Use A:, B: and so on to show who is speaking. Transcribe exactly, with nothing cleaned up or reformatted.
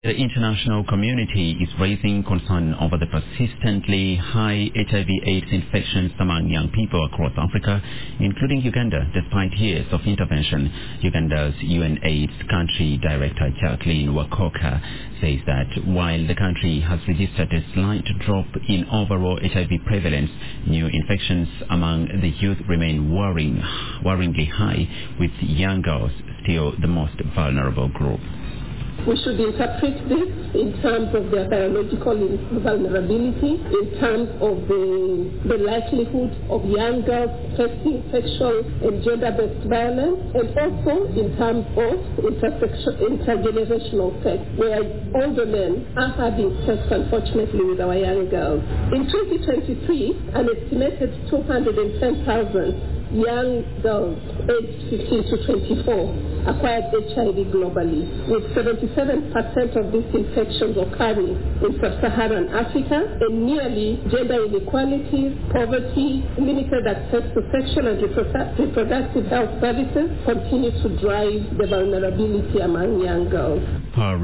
A: The international community is raising concern over the persistently high H I V AIDS infections among young people across Africa, including Uganda, despite years of intervention. Uganda's UNAIDS country director, Jacqueline Wakoka, says that while the country has registered a slight drop in overall H I V prevalence, new infections among the youth remain worrying, worryingly high, with young girls still the most vulnerable group.
B: We should interpret this in terms of their biological vulnerability, in terms of the, the likelihood of young girls facing sexual and gender-based violence, and also in terms of intergenerational sex, where older men are having sex, unfortunately, with our young girls. In twenty twenty-three, an estimated two hundred ten thousand young girls aged fifteen to twenty-four acquired H I V globally, with seventy-seven percent of these infections occurring in sub-Saharan Africa, and nearly gender inequalities, poverty, limited access to sexual and reproductive health services continue to drive the vulnerability among young girls.